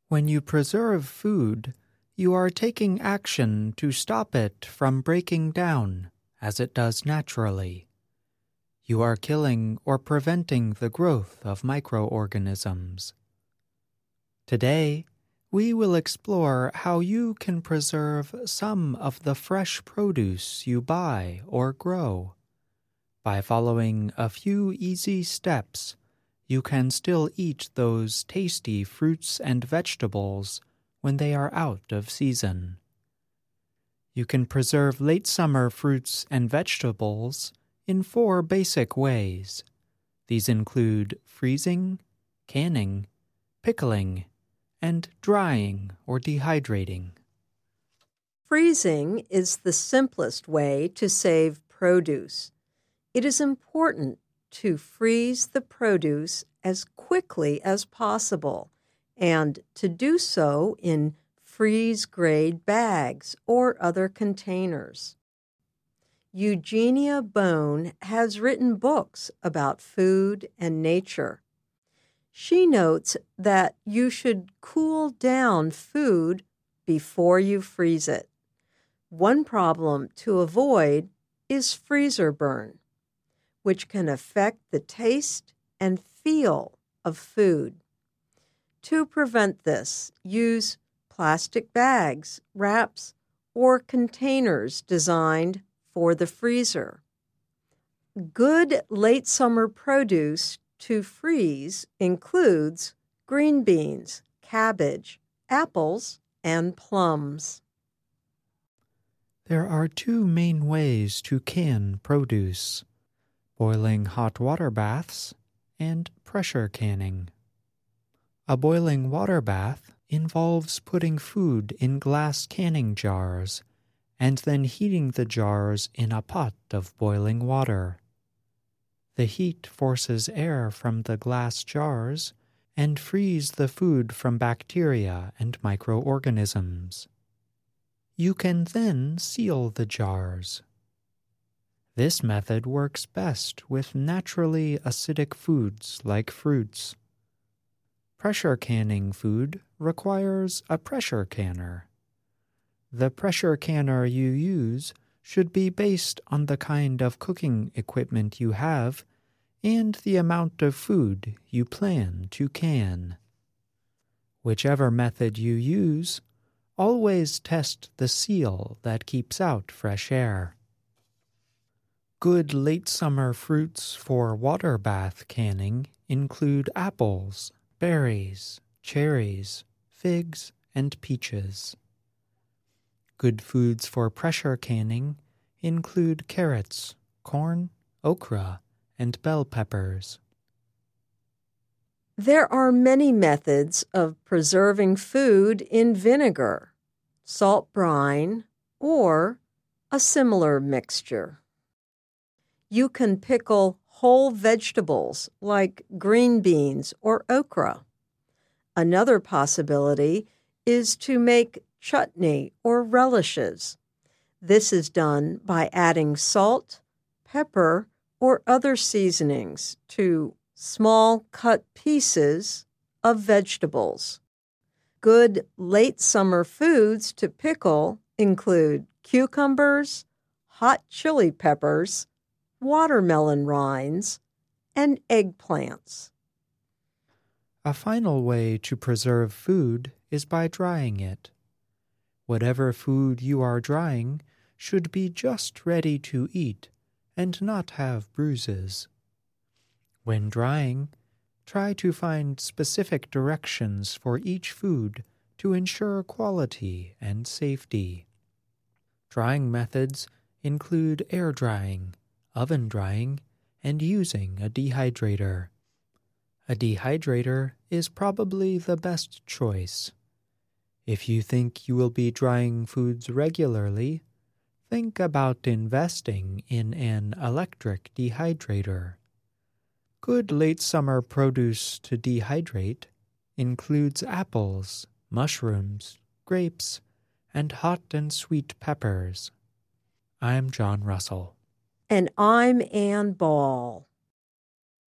When you preserve food, you are taking action to stop it from breaking down, as it does naturally. You are killing or preventing the growth of microorganisms. Today, we will explore how you can preserve some of the fresh produce you buy or grow. By following a few easy steps, you can still eat those tasty fruits and vegetables when they are out of season. You can preserve late summer fruits and vegetables in 4 basic ways. These include freezing, canning, pickling, and drying or dehydrating. Freezing is the simplest way to save produce. It is important to freeze the produce as quickly as possible and to do so in freeze-grade bags or other containers. Eugenia Bone has written books about food and nature. She notes that you should cool down food before you freeze it. One problem to avoid is freezer burn, which can affect the taste and feel of food. To prevent this, use plastic bags, wraps, or containers designed for the freezer. Good late summer produce to freeze includes green beans, cabbage, apples, and plums. There are 2 main ways to can produce: boiling hot water baths and pressure canning. A boiling water bath involves putting food in glass canning jars and then heating the jars in a pot of boiling water. The heat forces air from the glass jars and frees the food from bacteria and microorganisms. You can then seal the jars. This method works best with naturally acidic foods like fruits. Pressure canning food requires a pressure canner. The pressure canner you use should be based on the kind of cooking equipment you have and the amount of food you plan to can. Whichever method you use, always test the seal that keeps out fresh air. Good late summer fruits for water bath canning include apples, berries, cherries, figs, and peaches. Good foods for pressure canning include carrots, corn, okra, and bell peppers. There are many methods of preserving food in vinegar, salt brine, or a similar mixture. You can pickle whole vegetables like green beans or okra. Another possibility is to make chutney or relishes. This is done by adding salt, pepper, or other seasonings to small cut pieces of vegetables. Good late summer foods to pickle include cucumbers, hot chili peppers, watermelon rinds, and eggplants. A final way to preserve food is by drying it. Whatever food you are drying should be just ready to eat and not have bruises. When drying, try to find specific directions for each food to ensure quality and safety. Drying methods include air drying, oven drying, and using a dehydrator. A dehydrator is probably the best choice. If you think you will be drying foods regularly, think about investing in an electric dehydrator. Good late summer produce to dehydrate includes apples, mushrooms, grapes, and hot and sweet peppers. I'm John Russell. And I'm Ann Ball.